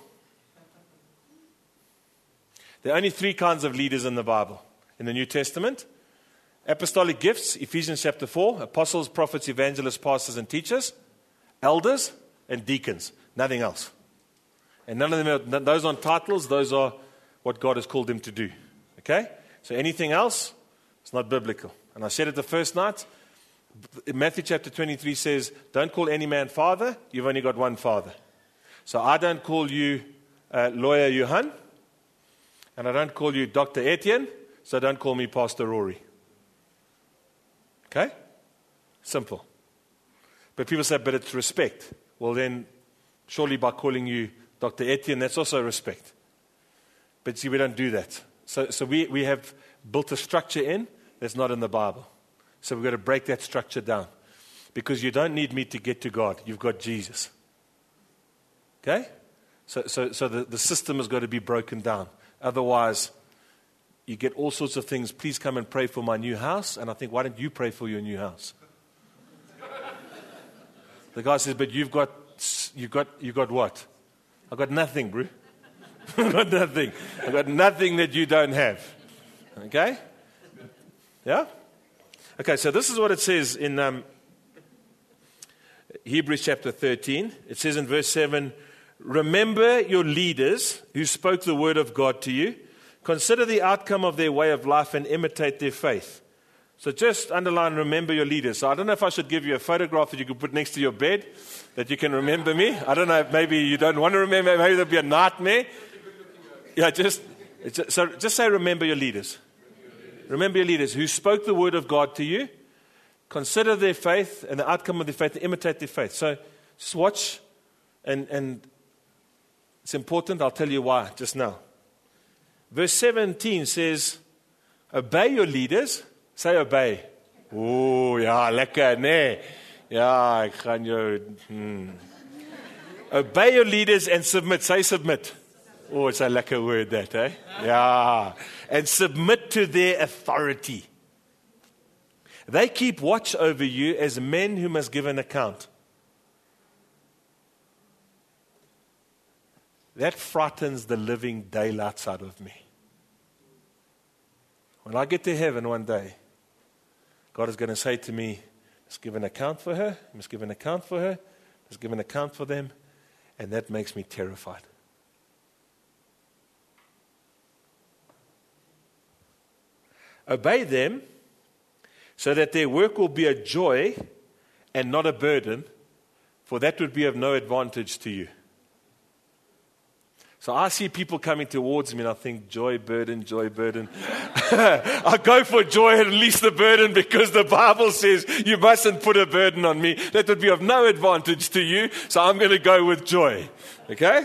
There are only three kinds of leaders in the Bible, in the New Testament. Apostolic gifts, Ephesians chapter four, apostles, prophets, evangelists, pastors, and teachers, elders, and deacons. Nothing else. And none of them are, those aren't titles, those are what God has called him to do. Okay? So anything else, it's not biblical. And I said it the first night. Matthew chapter twenty-three says, don't call any man father, you've only got one father. So I don't call you uh, lawyer Johan, and I don't call you Doctor Etienne, so don't call me Pastor Rory. Okay? Simple. But people say, but it's respect. Well then, surely by calling you Doctor Etienne, that's also respect. But see, we don't do that. So, so we, we have built a structure in that's not in the Bible. So we've got to break that structure down. Because you don't need me to get to God. You've got Jesus. Okay? So, so, so the, the system has got to be broken down. Otherwise, you get all sorts of things. Please come and pray for my new house. And I think, why don't you pray for your new house? The guy says, but you've got, you've got, you've got what? I've got nothing, bro. I've got nothing. I've got nothing that you don't have. Okay? Yeah? Okay, so this is what it says in um, Hebrews chapter thirteen. It says in verse seven, remember your leaders who spoke the word of God to you. Consider the outcome of their way of life and imitate their faith. So just underline, remember your leaders. So I don't know if I should give you a photograph that you could put next to your bed, that you can remember me. I don't know if maybe you don't want to remember. Maybe there'll be a nightmare. Yeah, just, just so just say, remember your leaders. Remember your leaders who spoke the word of God to you. Consider their faith and the outcome of their faith and imitate their faith. So just watch, and, and it's important. I'll tell you why just now. Verse seventeen says, obey your leaders. Say obey. Oh, ja, lekker, nee. Ja, ek gaan jou... Hmm. Obey your leaders and submit. Say submit. Oh, it's a lekker word that, eh? Yeah. And submit to their authority. They keep watch over you as men who must give an account. That frightens the living daylights out of me. When I get to heaven one day, God is going to say to me, you must give an account for her, you must give an account for her, you must give an account for them, and that makes me terrified. Obey them so that their work will be a joy and not a burden, for that would be of no advantage to you. So I see people coming towards me and I think, joy, burden, joy, burden. I go for joy and release the burden because the Bible says you mustn't put a burden on me. That would be of no advantage to you. So I'm going to go with joy. Okay?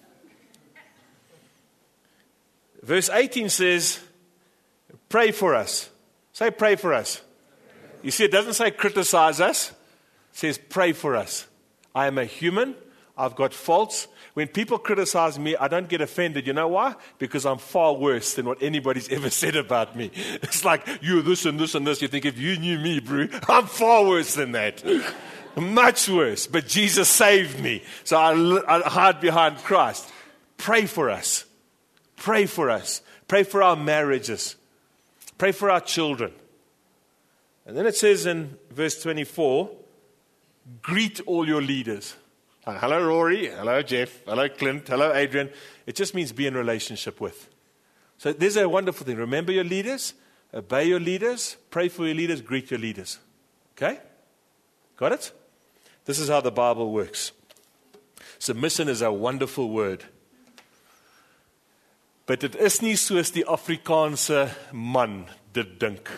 Verse eighteen says, pray for us. Say pray for us. You see, it doesn't say criticize us. It says pray for us. I am a human. I've got faults. When people criticize me, I don't get offended. You know why? Because I'm far worse than what anybody's ever said about me. It's like, you're this and this and this. You think, if you knew me, bro, I'm far worse than that. Much worse. But Jesus saved me. So I, I hide behind Christ. Pray for us. Pray for us. Pray for our marriages. Pray for our children. And then it says in verse twenty-four, greet all your leaders. Hello, Rory. Hello, Jeff. Hello, Clint. Hello, Adrian. It just means be in relationship with. So there's a wonderful thing. Remember your leaders. Obey your leaders. Pray for your leaders. Greet your leaders. Okay? Got it? This is how the Bible works. Submission is a wonderful word. But dit is nie soos die Afrikaanse man dit dink.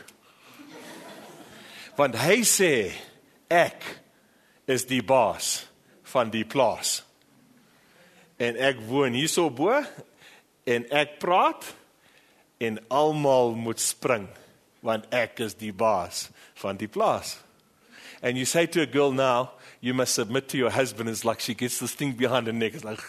Want hy sê, ek is die baas van die plaas. En ek woon hierso bo, en ek praat, en almal moet spring, want ek is die baas van die plaas. And you say to a girl now, you must submit to your husband. It's like she gets this thing behind her neck. It's like...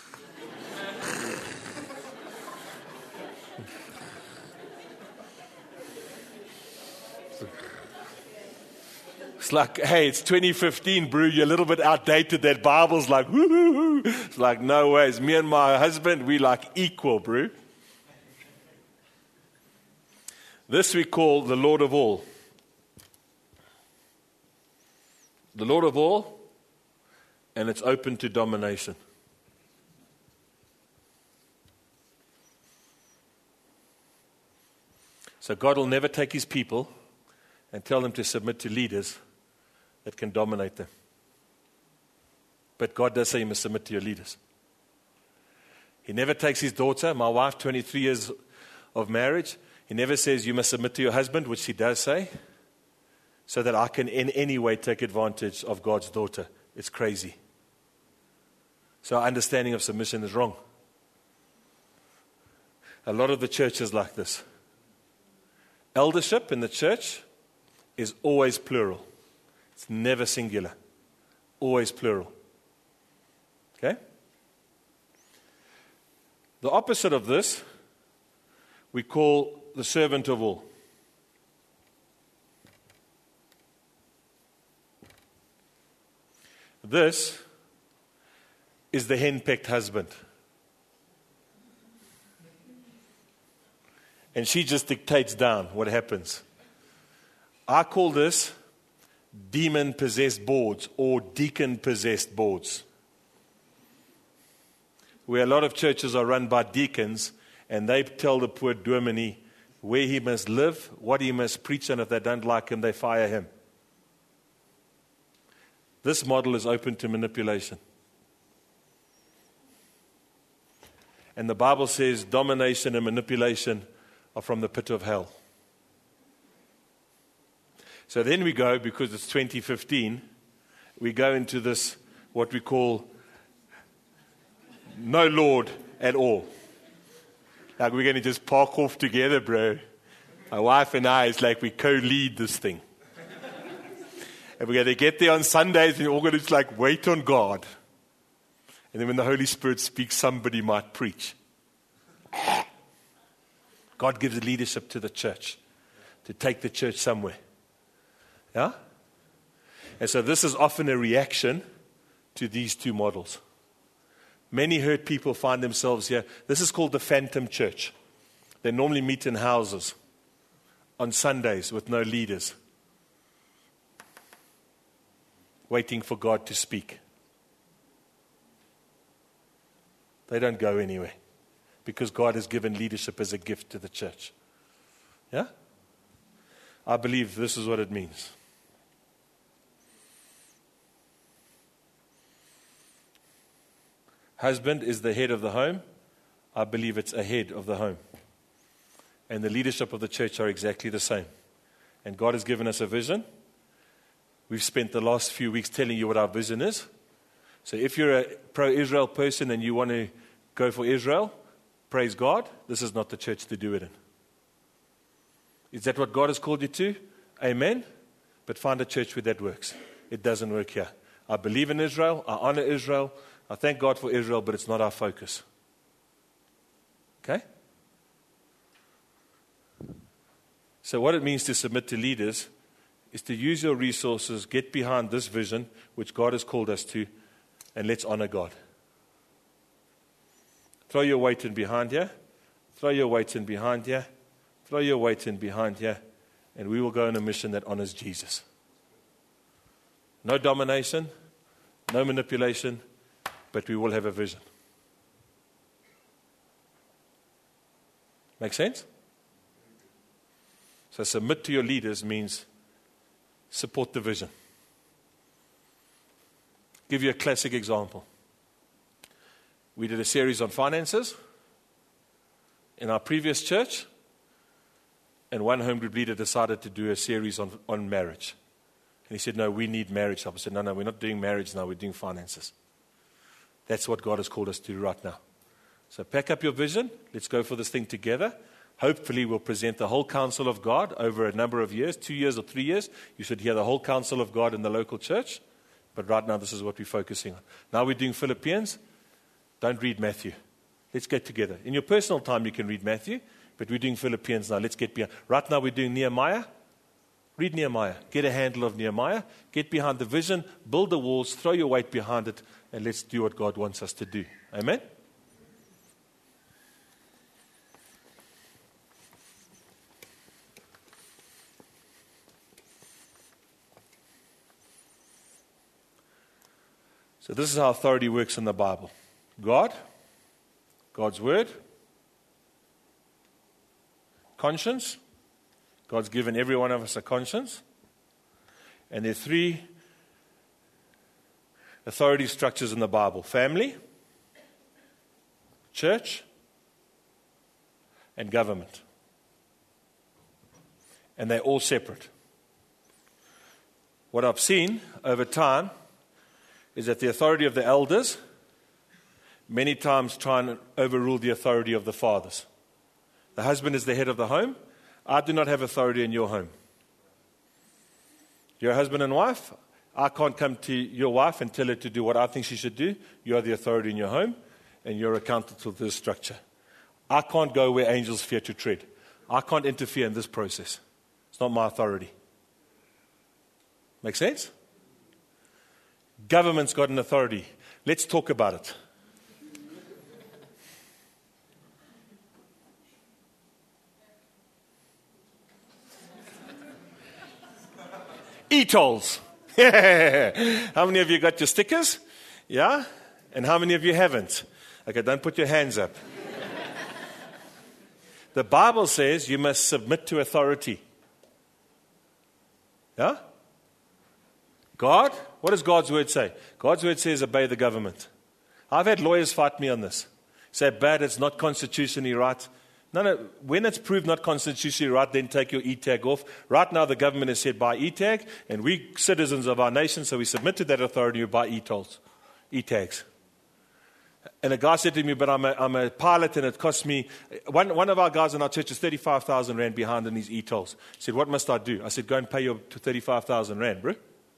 It's like, hey, it's twenty fifteen, bro. You're a little bit outdated. That Bible's like, woo-hoo-hoo. It's like, no ways. Me and my husband, we like equal, bro. This we call the Lord of all. The Lord of all, and it's open to domination. So God will never take his people and tell them to submit to leaders that can dominate them. But God does say you must submit to your leaders. He never takes his daughter, my wife, twenty-three years of marriage. He never says you must submit to your husband, which he does say, so that I can in any way take advantage of God's daughter. It's crazy. So our understanding of submission is wrong. A lot of the church is like this. Eldership in the church is always plural. It's never singular. Always plural. Okay? The opposite of this, we call the servant of all. This is the henpecked husband. And she just dictates down what happens. I call this demon-possessed boards or deacon-possessed boards. Where a lot of churches are run by deacons, and they tell the poor dominee where he must live, what he must preach, and if they don't like him, they fire him. This model is open to manipulation. And the Bible says domination and manipulation are from the pit of hell. So then we go, because it's twenty fifteen, we go into this, what we call no Lord at all. Like we're going to just park off together, bro. My wife and I, it's like we co-lead this thing. And we're going to get there on Sundays and we're all going to just like wait on God. And then when the Holy Spirit speaks, somebody might preach. God gives leadership to the church to take the church somewhere. Yeah? And so this is often a reaction to these two models. Many hurt people find themselves here. This is called the phantom church. They normally meet in houses on Sundays with no leaders, waiting for God to speak. They don't go anywhere because God has given leadership as a gift to the church. Yeah? I believe this is what it means. Husband is the head of the home. I believe it's ahead of the home. And the leadership of the church are exactly the same. And God has given us a vision. We've spent the last few weeks telling you what our vision is. So if you're a pro-Israel person and you want to go for Israel, praise God, this is not the church to do it in. Is that what God has called you to? Amen. But find a church where that works. It doesn't work here. I believe in Israel. I honor Israel. I thank God for Israel, but it's not our focus. Okay? So what it means to submit to leaders is to use your resources, get behind this vision, which God has called us to, and let's honor God. Throw your weight in behind here. Throw your weight in behind here. Throw your weight in behind here. And we will go on a mission that honors Jesus. No domination, no manipulation, but we will have a vision. Make sense? So submit to your leaders means support the vision. Give you a classic example. We did a series on finances in our previous church, and one home group leader decided to do a series on, on marriage. And he said, no, we need marriage. I said, no, no, we're not doing marriage now, we're doing finances. That's what God has called us to right now. So pack up your vision. Let's go for this thing together. Hopefully we'll present the whole counsel of God over a number of years, two years or three years. You should hear the whole counsel of God in the local church. But right now this is what we're focusing on. Now we're doing Philippians. Don't read Matthew. Let's get together. In your personal time you can read Matthew, but we're doing Philippians now. Let's get behind. Right now we're doing Nehemiah. Read Nehemiah. Get a handle of Nehemiah. Get behind the vision. Build the walls. Throw your weight behind it. And let's do what God wants us to do. Amen? So this is how authority works in the Bible. God, God's word, conscience. God's given every one of us a conscience. And there are three authority structures in the Bible. Family, church, and government. And they're all separate. What I've seen over time is that the authority of the elders many times try and overrule the authority of the fathers. The husband is the head of the home. I do not have authority in your home. You're a husband and wife. I can't come to your wife and tell her to do what I think she should do. You are the authority in your home, and you're accountable to this structure. I can't go where angels fear to tread. I can't interfere in this process. It's not my authority. Make sense? Government's got an authority. Let's talk about it. E-tolls. How many of you got your stickers? Yeah? And how many of you haven't? Okay, don't put your hands up. The Bible says you must submit to authority. Yeah? God? What does God's word say? God's word says obey the government. I've had lawyers fight me on this. Say, bad, it's not constitutionally right. No, no, when it's proved not constitutionally right, then take your e-tag off. Right now, the government has said buy e-tag, and we citizens of our nation, so we submit to that authority, we buy e-tolls, e-tags. And a guy said to me, but I'm a, I'm a pilot and it costs me, one, one of our guys in our church is thirty-five thousand rand behind in his e-tolls. He said, what must I do? I said, go and pay your thirty-five thousand rand, bro.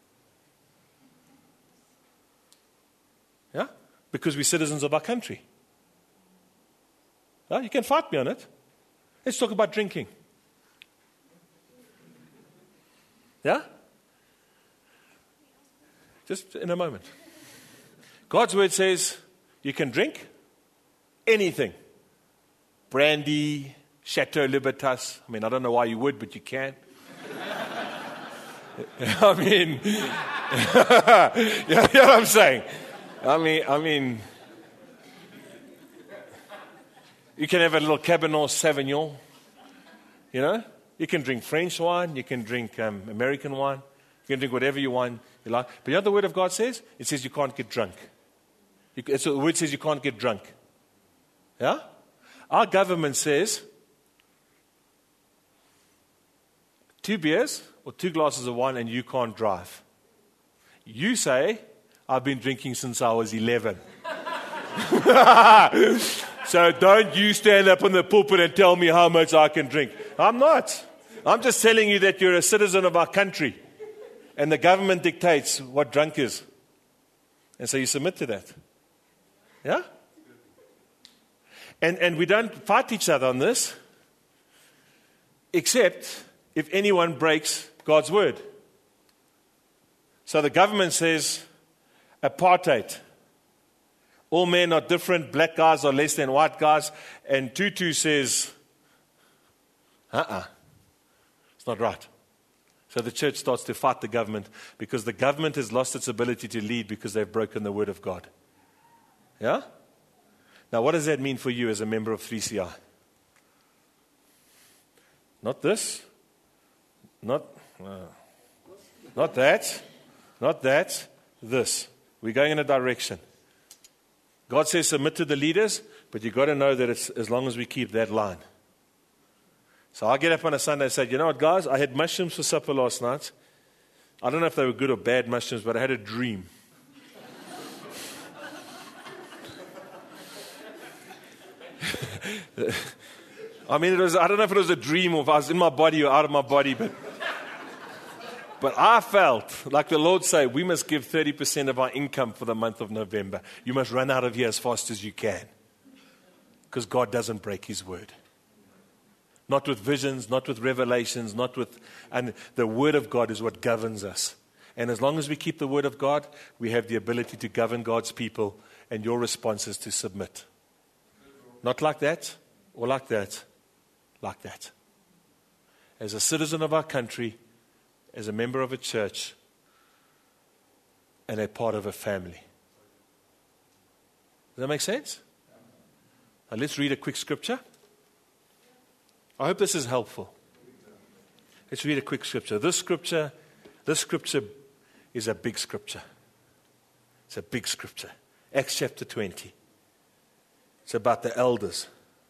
Yeah? Because we're citizens of our country. Yeah? You can fight me on it. Let's talk about drinking. Yeah? Just in a moment. God's word says, you can drink anything. Brandy, Chateau Libertas. I mean, I don't know why you would, but you can. I mean, you know what I'm saying? I mean, I mean, you can have a little Cabernet Sauvignon. You know, you can drink French wine. You can drink um, American wine. You can drink whatever you want. You like. But you know what the word of God says? It says you can't get drunk. It's the word says you can't get drunk. Yeah? Our government says two beers or two glasses of wine and you can't drive. You say, I've been drinking since I was eleven. So don't you stand up on the pulpit and tell me how much I can drink. I'm not. I'm just telling you that you're a citizen of our country. And the government dictates what drunk is. And so you submit to that. Yeah? And and we don't fight each other on this, except if anyone breaks God's word. So the government says, apartheid. All men are different, black guys are less than white guys. And Tutu says, uh-uh, it's not right. So the church starts to fight the government because the government has lost its ability to lead because they've broken the word of God. Yeah? Now, what does that mean for you as a member of three C I? Not this. Not, uh, not that. Not that. This. We're going in a direction. God says submit to the leaders, but you've got to know that it's as long as we keep that line. So I get up on a Sunday and say, you know what, guys? I had mushrooms for supper last night. I don't know if they were good or bad mushrooms, but I had a dream. I mean, it was, I don't know if it was a dream or if I was in my body or out of my body, but but I felt like the Lord said, we must give thirty percent of our income for the month of November. You must run out of here as fast as you can. Because God doesn't break his word. Not with visions, not with revelations, not with, and the word of God is what governs us. And as long as we keep the word of God, we have the ability to govern God's people, and your response is to submit. Not like that, or like that, like that. As a citizen of our country, as a member of a church, and a part of a family. Does that make sense? Now let's read a quick scripture. I hope this is helpful. Let's read a quick scripture. This scripture, this scripture is a big scripture. It's a big scripture. Acts chapter twenty. It's about the elders.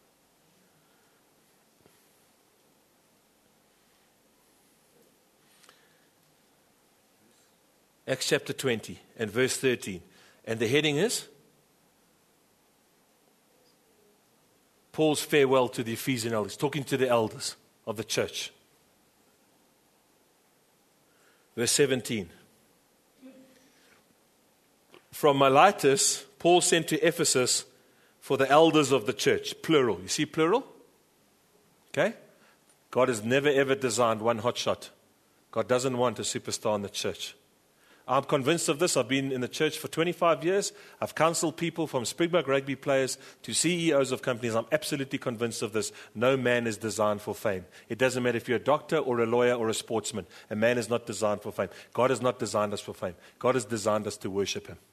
Acts chapter twenty and verse thirteen. And the heading is Paul's farewell to the Ephesian elders, talking to the elders of the church. Verse seventeen. From Miletus, Paul sent to Ephesus for the elders of the church. Plural. You see plural? Okay? God has never ever designed one hot shot. God doesn't want a superstar in the church. I'm convinced of this. I've been in the church for twenty-five years. I've counseled people from Springbok rugby players to C E Os of companies. I'm absolutely convinced of this. No man is designed for fame. It doesn't matter if you're a doctor or a lawyer or a sportsman. A man is not designed for fame. God has not designed us for fame. God has designed us to worship Him.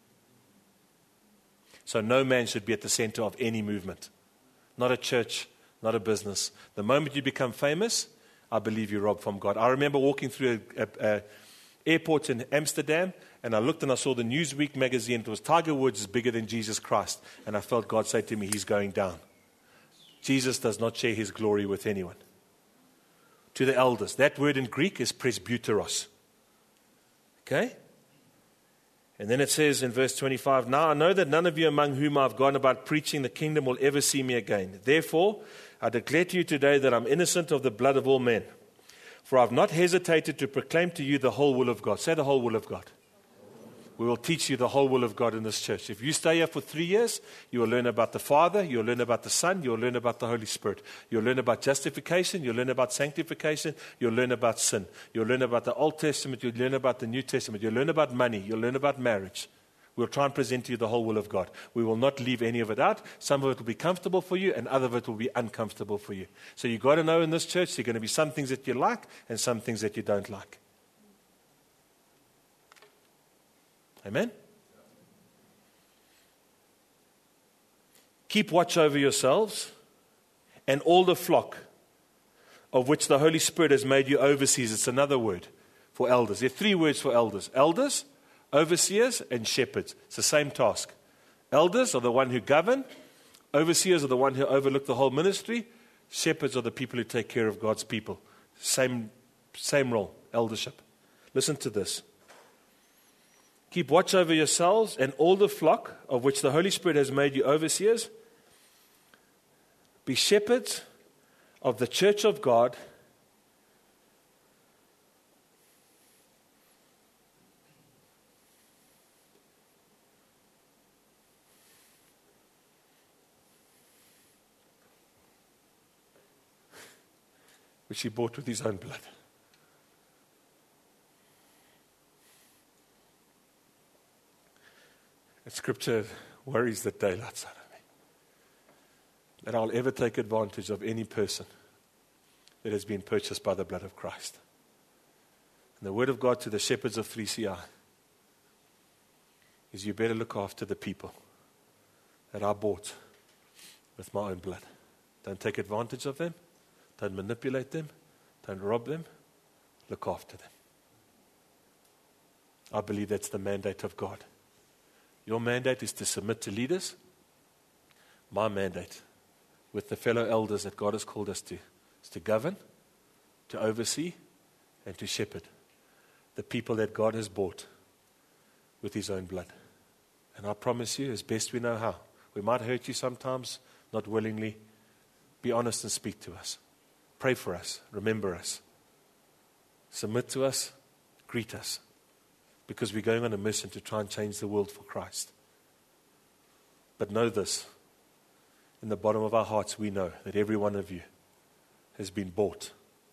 So no man should be at the center of any movement. Not a church, not a business. The moment you become famous, I believe you rob from God. I remember walking through a, a, a airport in Amsterdam, and I looked and I saw the Newsweek magazine. It was Tiger Woods is bigger than Jesus Christ. And I felt God say to me, He's going down. Jesus does not share His glory with anyone. To the elders. That word in Greek is presbyteros. Okay? And then it says in verse twenty-five, now I know that none of you among whom I've gone about preaching the kingdom will ever see me again. Therefore, I declare to you today that I'm innocent of the blood of all men. For I've not hesitated to proclaim to you the whole will of God. Say the whole will of God. We will teach you the whole will of God in this church. If you stay here for three years, you will learn about the Father, you'll learn about the Son, you'll learn about the Holy Spirit. You'll learn about justification, you'll learn about sanctification, you'll learn about sin. You'll learn about the Old Testament, you'll learn about the New Testament, you'll learn about money, you'll learn about marriage. We'll try and present to you the whole will of God. We will not leave any of it out. Some of it will be comfortable for you, and other of it will be uncomfortable for you. So you've got to know in this church, there are going to be some things that you like and some things that you don't like. Amen? Keep watch over yourselves and all the flock of which the Holy Spirit has made you overseers. It's another word for elders. There are three words for elders. Elders, overseers, and shepherds. It's the same task. Elders are the one who govern. Overseers are the one who overlook the whole ministry. Shepherds are the people who take care of God's people. Same, same role, eldership. Listen to this. Keep watch over yourselves and all the flock of which the Holy Spirit has made you overseers. Be shepherds of the church of God, which He bought with His own blood. And Scripture worries the daylights out of me. That I'll ever take advantage of any person that has been purchased by the blood of Christ. And the word of God to the shepherds of three C I is you better look after the people that I bought with my own blood. Don't take advantage of them. Don't manipulate them. Don't rob them. Look after them. I believe that's the mandate of God. Your mandate is to submit to leaders. My mandate with the fellow elders that God has called us to is to govern, to oversee, and to shepherd the people that God has bought with His own blood. And I promise you, as best we know how, we might hurt you sometimes, not willingly. Be honest and speak to us. Pray for us. Remember us. Submit to us. Greet us. Because we're going on a mission to try and change the world for Christ. But know this. In the bottom of our hearts, we know that every one of you has been bought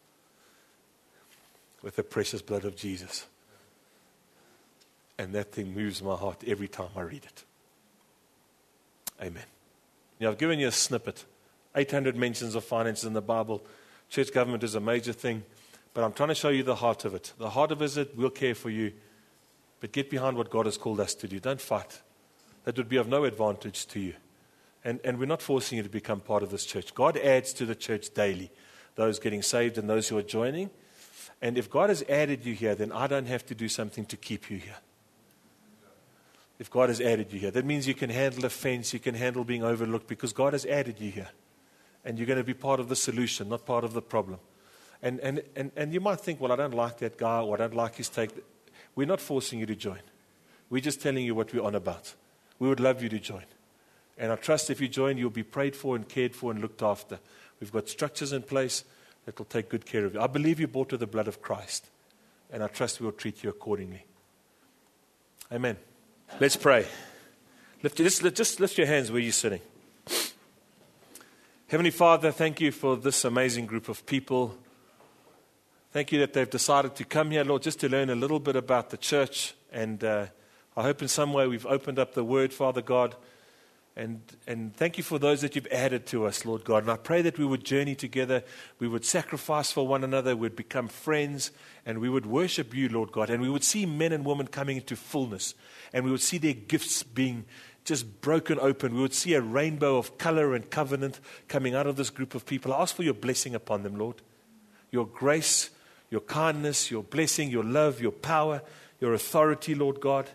with the precious blood of Jesus. And that thing moves my heart every time I read it. Amen. Now, I've given you a snippet. eight hundred mentions of finances in the Bible. Church government is a major thing. But I'm trying to show you the heart of it. The heart of it is that we'll care for you. But get behind what God has called us to do. Don't fight. That would be of no advantage to you. And, and we're not forcing you to become part of this church. God adds to the church daily. Those getting saved and those who are joining. And if God has added you here, then I don't have to do something to keep you here. If God has added you here, that means you can handle offense, you can handle being overlooked because God has added you here. And you're going to be part of the solution, not part of the problem. And, and, and, and you might think, well, I don't like that guy or I don't like his take. We're not forcing you to join. We're just telling you what we're on about. We would love you to join. And I trust if you join, you'll be prayed for and cared for and looked after. We've got structures in place that will take good care of you. I believe you bought with the blood of Christ. And I trust we will treat you accordingly. Amen. Let's pray. Lift, just, just lift your hands where you're sitting. Heavenly Father, thank you for this amazing group of people. Thank you that they've decided to come here, Lord, just to learn a little bit about the church. And uh, I hope in some way we've opened up the Word, Father God. And, and thank you for those that you've added to us, Lord God. And I pray that we would journey together, we would sacrifice for one another, we'd become friends, and we would worship you, Lord God. And we would see men and women coming into fullness. And we would see their gifts being just broken open. We would see a rainbow of color and covenant coming out of this group of people. I ask for your blessing upon them, Lord. Your grace, your kindness, your blessing, your love, your power, your authority, Lord God.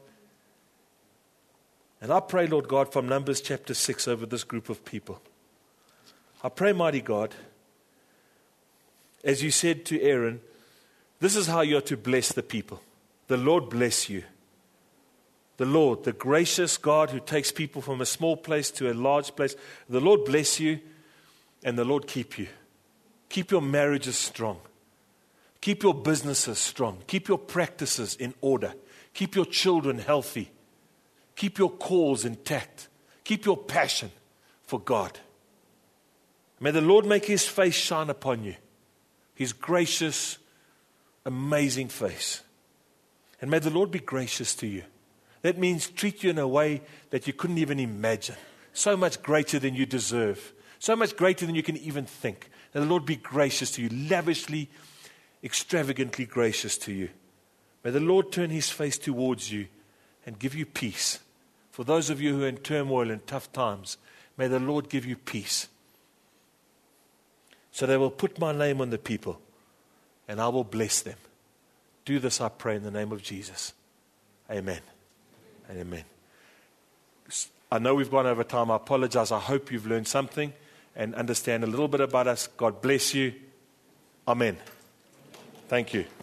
And I pray, Lord God, from Numbers chapter six over this group of people. I pray, mighty God, as you said to Aaron, this is how you're to bless the people. The Lord bless you. The Lord, the gracious God who takes people from a small place to a large place. The Lord bless you and the Lord keep you. Keep your marriages strong. Keep your businesses strong. Keep your practices in order. Keep your children healthy. Keep your calls intact. Keep your passion for God. May the Lord make his face shine upon you. His gracious, amazing face. And may the Lord be gracious to you. That means treat you in a way that you couldn't even imagine. So much greater than you deserve. So much greater than you can even think. May the Lord be gracious to you, lavishly, extravagantly gracious to you. May the Lord turn his face towards you and give you peace. For those of you who are in turmoil and tough times, may the Lord give you peace. So they will put my name on the people, and I will bless them. Do this, I pray, in the name of Jesus. Amen. Amen. I know we've gone over time. I apologize. I hope you've learned something and understand a little bit about us. God bless you. Amen. Thank you.